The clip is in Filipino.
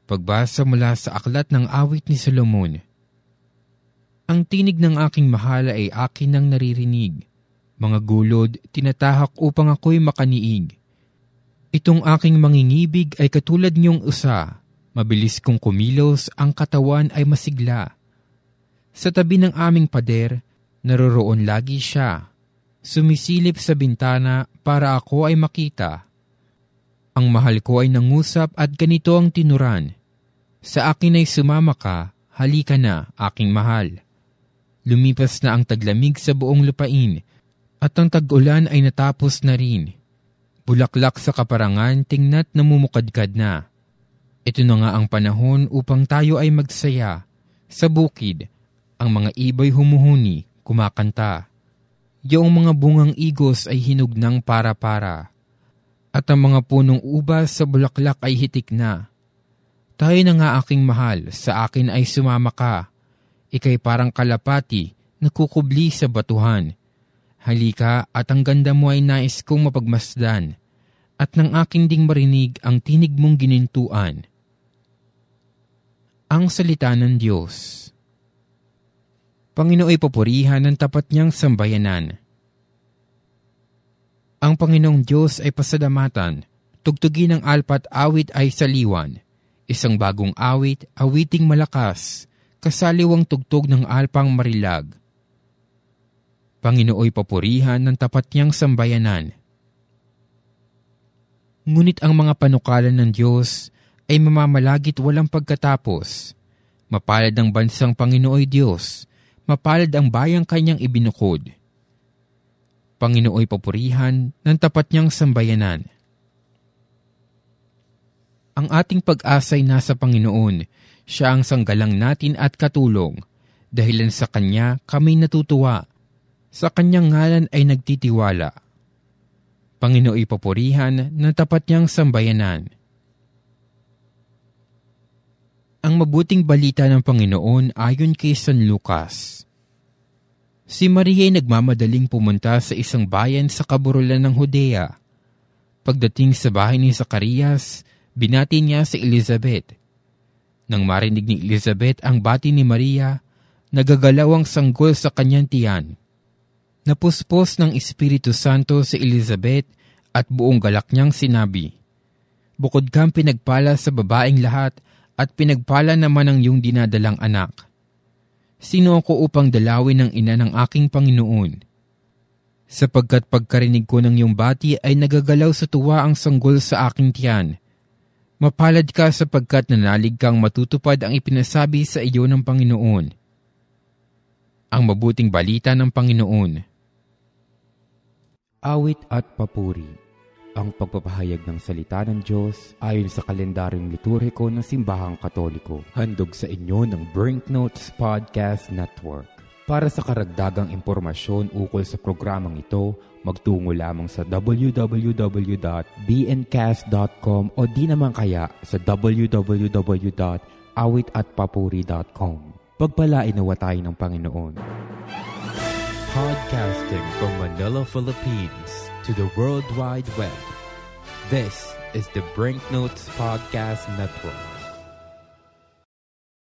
Pagbasa mula sa Aklat ng Awit ni Solomon. Ang tinig ng aking mahal ay akin nang naririnig. Mga gulod, tinatahak upang ako'y makaniig. Itong aking mangingibig ay katulad niyong usa. Mabilis kong kumilos, ang katawan ay masigla. Sa tabi ng aming pader, naroroon lagi siya. Sumisilip sa bintana para ako ay makita. Ang mahal ko ay nangusap at ganito ang tinuran. Sa akin ay sumama ka, halika na, aking mahal. Lumipas na ang taglamig sa buong lupain, at ang tag-ulan ay natapos na rin. Bulaklak sa kaparangan, tingna't namumukadkad na. Ito na nga ang panahon upang tayo ay magsaya. Sa bukid, ang mga ibay humuhuni, kumakanta. Yung mga bungang igos ay hinog ng para-para. At ang mga punong ubas sa bulaklak ay hitik na. Tayo na nga aking mahal, sa akin ay sumama ka. Ika'y parang kalapati, nakukubli sa batuhan. Halika at ang ganda mo ay nais kong mapagmasdan. At nang aking ding marinig ang tinig mong ginintuan. Ang salita ng Diyos. Panginooy papurihan ng tapat niyang sambayanan. Ang Panginoong Diyos ay pasalamatan, tugtugin ng alpat awit ay saliwan. Isang bagong awit, awiting malakas, kasaliwang tugtog ng alpang marilag. Panginooy papurihan ng tapat niyang sambayanan. Ngunit ang mga panukalan ng Diyos ay mamamalagit walang pagkatapos. Mapalad ang bansang Panginooy Diyos, mapalad ang bayang kanyang ibinukod. Panginooy papurihan ng tapat niyang sambayanan. Ang ating pag-asa'y nasa Panginoon, siya ang sanggalang natin at katulong. Dahilan sa Kanya kami natutuwa, sa Kanyang ngalan ay nagtitiwala. Panginooy papurihan ng tapat niyang sambayanan. Ang mabuting balita ng Panginoon ayon kay San Lucas. Si Maria ay nagmamadaling pumunta sa isang bayan sa kaburulan ng Judea. Pagdating sa bahay ni Zacarias, binati niya si Elizabeth. Nang marinig ni Elizabeth ang bati ni Maria, nagagalaw ang sanggol sa kanyang tiyan. Napuspos ng Espiritu Santo si Elizabeth at buong galak niyang sinabi, "Bukod kang pinagpala sa babaeng lahat at pinagpala naman ang iyong dinadalang anak. Sino ako upang dalawin ng ina ng aking Panginoon? Sapagkat pagkarinig ko ng iyong bati ay nagagalaw sa tuwa ang sanggol sa aking tiyan. Mapalad ka sapagkat nanalig kang matutupad ang ipinasabi sa iyo ng Panginoon." Ang mabuting balita ng Panginoon. Awit at papuri. Ang pagpapahayag ng salita ng Diyos ayon sa kalendaryong liturhiko ng Simbahang Katoliko. Handog sa inyo ng Brinknotes Podcast Network. Para sa karagdagang impormasyon ukol sa programang ito, magtungo lamang sa www.bncast.com o di naman kaya sa www.awitatpapuri.com. Pagpalain nawa tayo ng Panginoon. Podcasting from Manila, Philippines to the World Wide Web. This is the Brinknotes Podcast Network.